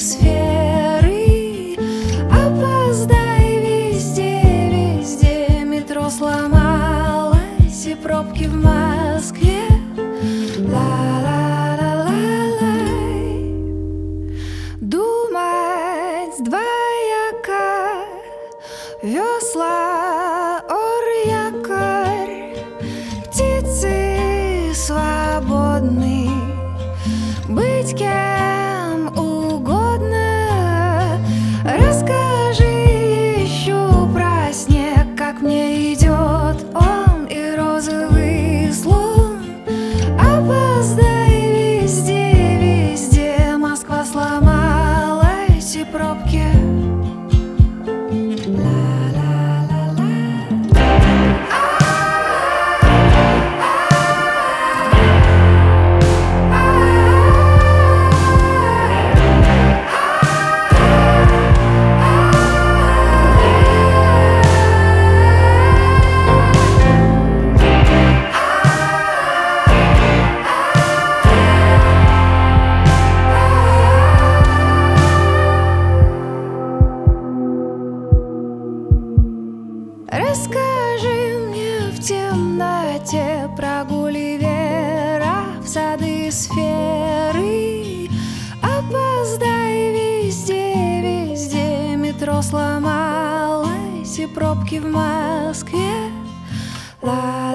сферы. Опоздай везде, везде. Метро сломалось и пробки в Москве. Ла-ла-ла-ла-лай. Думать двояко, весла, ор-якорь. Птицы свободны, быть кем угодно. Расскажи еще про снег, как мне идет он и розовый слон. Опоздай везде, везде. Москва сломалась и пробки. Расскажи мне в темноте про Гулливера в сады сферы. Опоздай везде, везде. Метро сломалось и пробки в Москве.